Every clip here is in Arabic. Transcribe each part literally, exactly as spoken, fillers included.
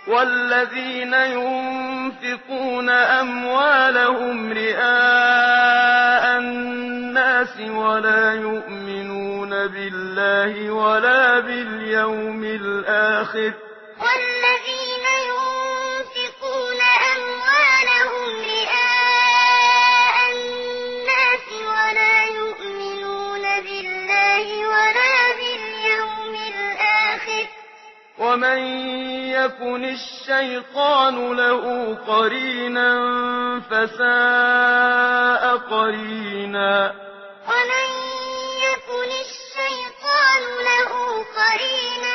والذين ينفقون أموالهم رئاء الناس ولا يؤمنون بالله ولا باليوم الآخر والذين ينفقون أموالهم رئاء الناس ولا يؤمنون بالله ولا باليوم الآخر ومن يكن الشيطان له قرينا فساء قرينا ومن يكن الشيطان له قرينا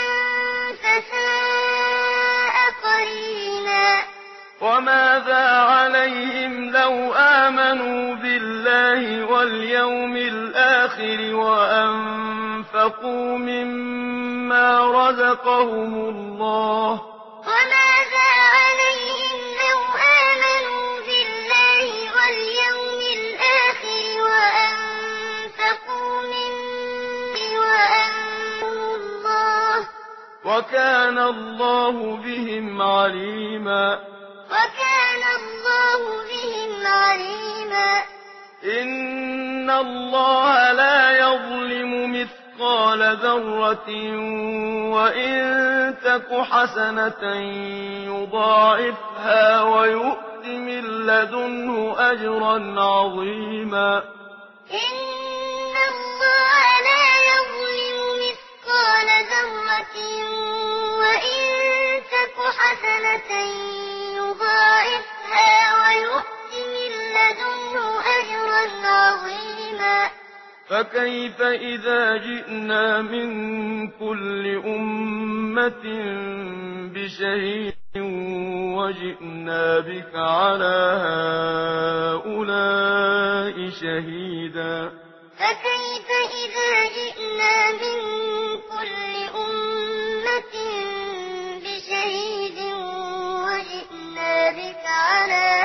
فساء قرينا وماذا عليهم لو آمنوا بالله واليوم الآخر وأنفقوا مما رزقهم الله وماذا عليهم لو آمنوا بالله واليوم الآخر وأنفقوا مما وأنفقوا الله وكان الله بهم عليما وكان الله بهم عليما إن الله لا يظلم مثقال ذرة وإن تك حسنة يضاعفها ويؤت من لدنه أجرا عظيما إن الله لا يظلم مثقال ذرة وإن تك حسنة يضاعفها ويؤت من لدنه أجرا عظيما فكيف إذا جئنا من كل أمة بشهيد وجئنا بك على هؤلاء شهيدا فكيف إذا جئنا من كل أمة بشهيد وجئنا بك على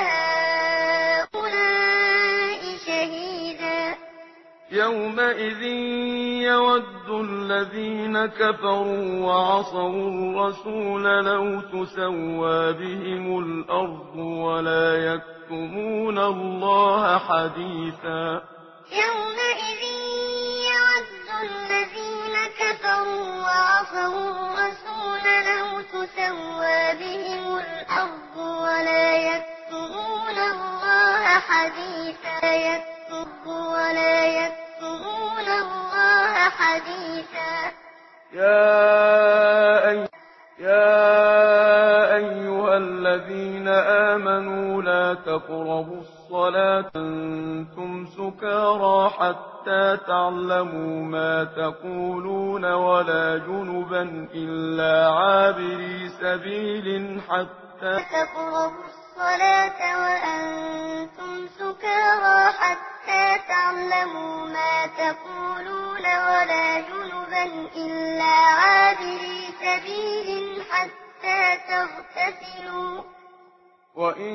هؤلاء شهيدا يومئذ يود الذين كفروا وعصوا الرسول لو تسوى بهم الأرض ولا يكتمون الله حديثا يومئذ يود الذين كفروا وعصوا الرسول لو تسوى بهم الأرض ولا يكتمون الله حديثا يكتب ولا يكتمون الله حديثا يا أي يا أيها الذين آمنوا لا تقربوا الصلاة أنتم سكارى حتى تعلموا ما تقولون ولا جنبا إلا عابري سبيل حتى تقربوا الصلاة وأنتم سكارى حتى تعلموا ما تقولون ولا جنبا إلا عابري سبيل حتى تغتسلوا وإن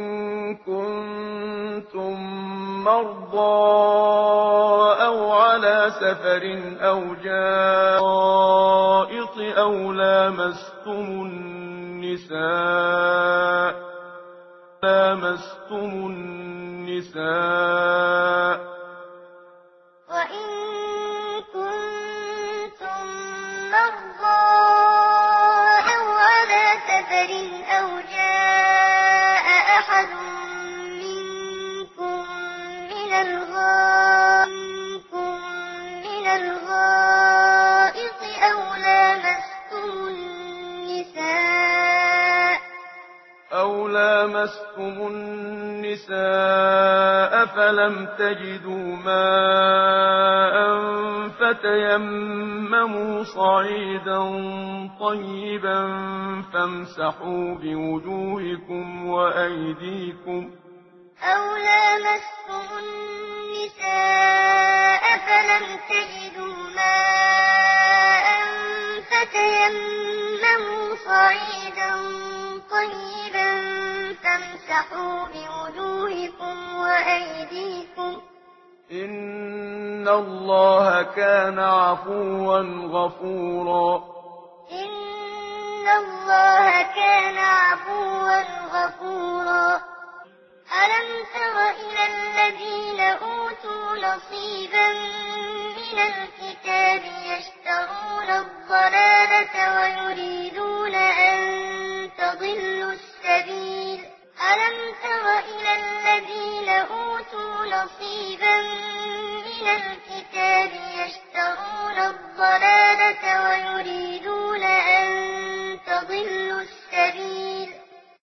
كنتم مرضى أو على سفر أو جاء غائط أو لامستم النساء لامستم النساء وإن كنتم مرضى أو على سفر أو جاء أحد منكم من الغائط من الغائط أو لامستم النساء أو لامستم النساء فلم تجدوا ماء فتيمموا صعيدا طيبا فامسحوا بوجوهكم وأيديكم أو لامستم النساء فلم تجدوا ماء فتيمموا صعيدا طيبا فامسحوا بوجوهكم وأيديكم إن الله كان عفوا غفورا إن الله كان نصيبا من الكتاب يشترون الضلالة ويريدون أن